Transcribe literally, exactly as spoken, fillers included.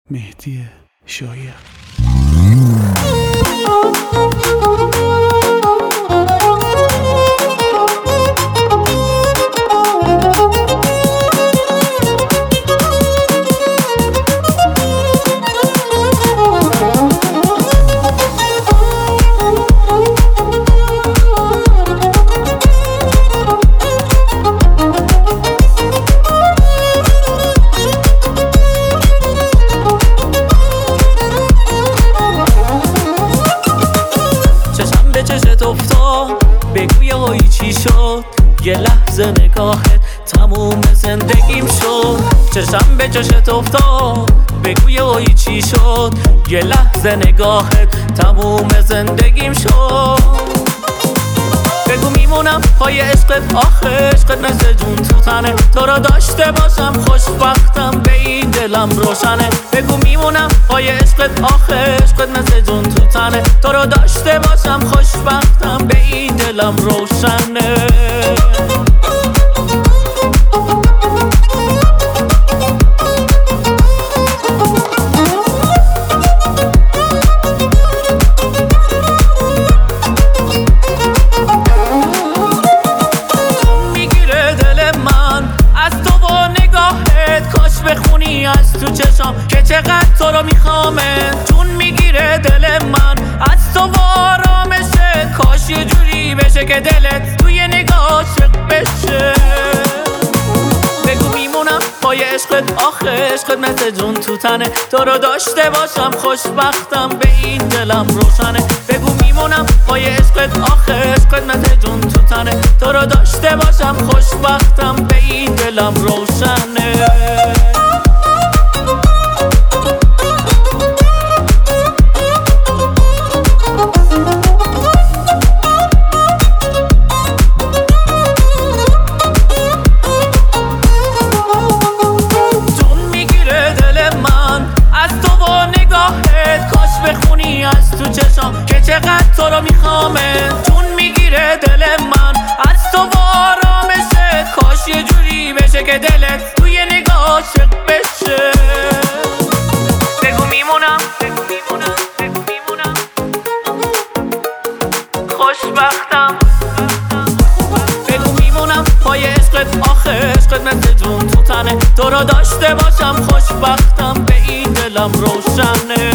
مهدی شایر. چشت افتاد بگوی هایی چی شد، یه لحظه نگاهت تموم زندگیم شد. چشم به چشت افتاد بگوی هایی چی شد، یه لحظه نگاهت تموم زندگیم شد. بگو میمونم پای عشقت، آخه عشقت مثل جون تو تنه، تو را داشته باشم خوشبختم به این دلم روشنه. بگو میمونم پای عشقت، آخه عشقت مثل جون تو تنه، تو را داشته باشم خوشبختم به این دلم روشنه. بخونی از تو چشام که چقدر تو رو میخوامه، جون میگیره دل من از تو و آرامشه. کاش یه جوری بشه که دلت توی نگاه عاشق بشه. بگو میمونم پای عشقت، آخه عشقت مثل جون تو تنه، تو رو داشته باشم خوشبختم به این دلم روشنه. بگو میمونم پای عشقت، آخه عشقت مثل جون تو تنه، تو رو داشته باشم خوشبختم به این دلم روشنه. بخونی از تو چشام که چقدر تو رو میخوامه، جون میگیره دل من از تو و آرامشه. کاش یه جوری بشه که دلت توی نگاه عاشق بشه. بگو میمونم بگو میمونم بگو میمونم خوشبختم. بگو میمونم پای عشقت، آخه عشقت مثل جون تو تنه، تو رو داشته باشم خوشبختم به این دلم روشنه.